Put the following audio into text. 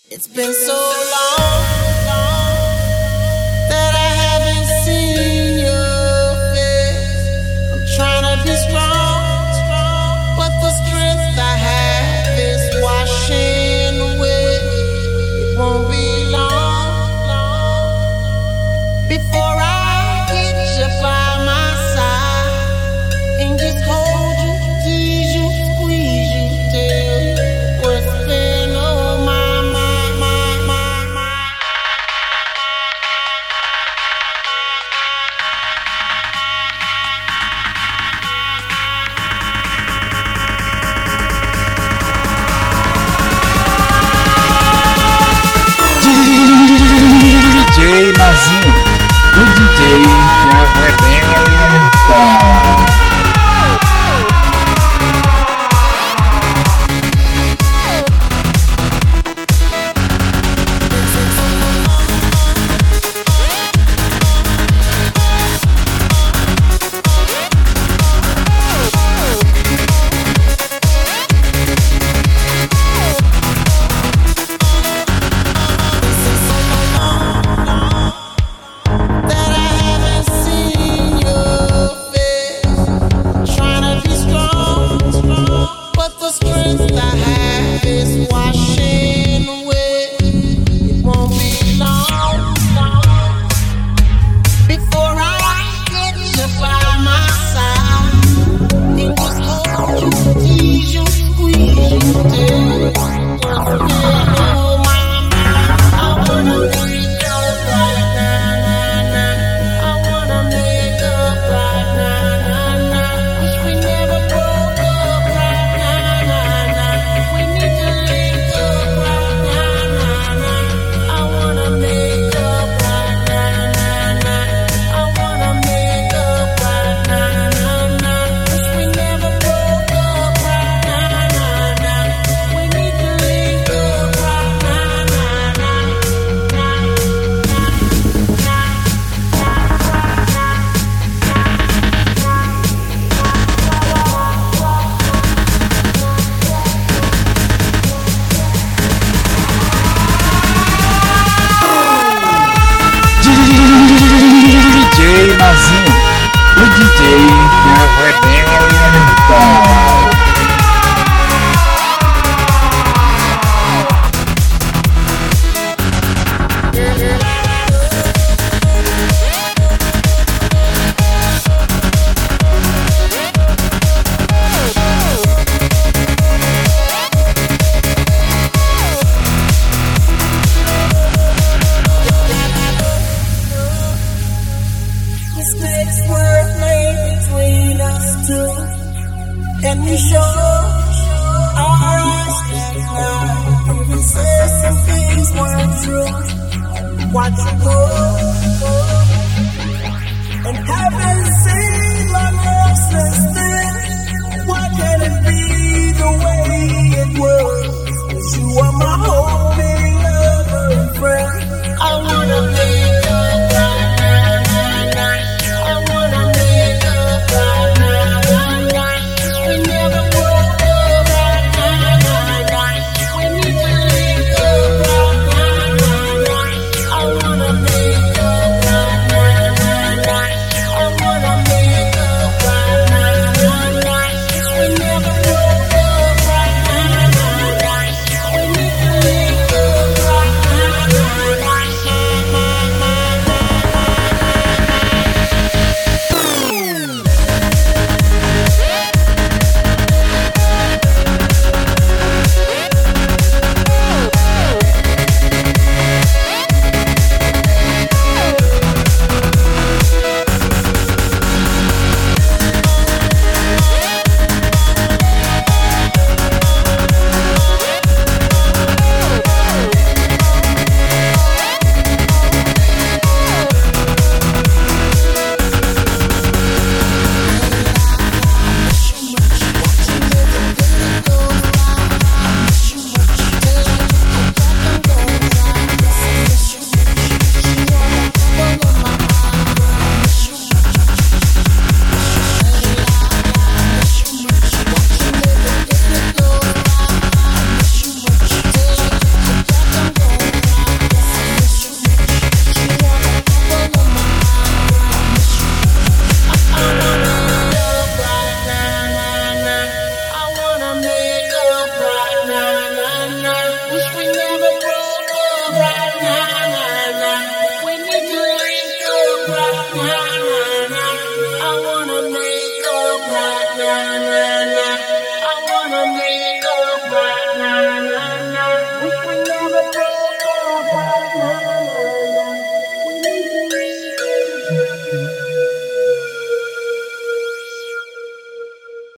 It's been so long that I haven't seen your face. I'm trying to be strong, but the strength I have is washing away. It won't be long before I get you by my side and just hold you, tease you, squeeze you, tell you what's been on my DJ Mazinho, o DJ que arrebenta. DJ Mazinho, o DJ que arrebenta. Mistakes were made between us two, and we show our eyes that lie. Even say some things weren't true. Watch you go.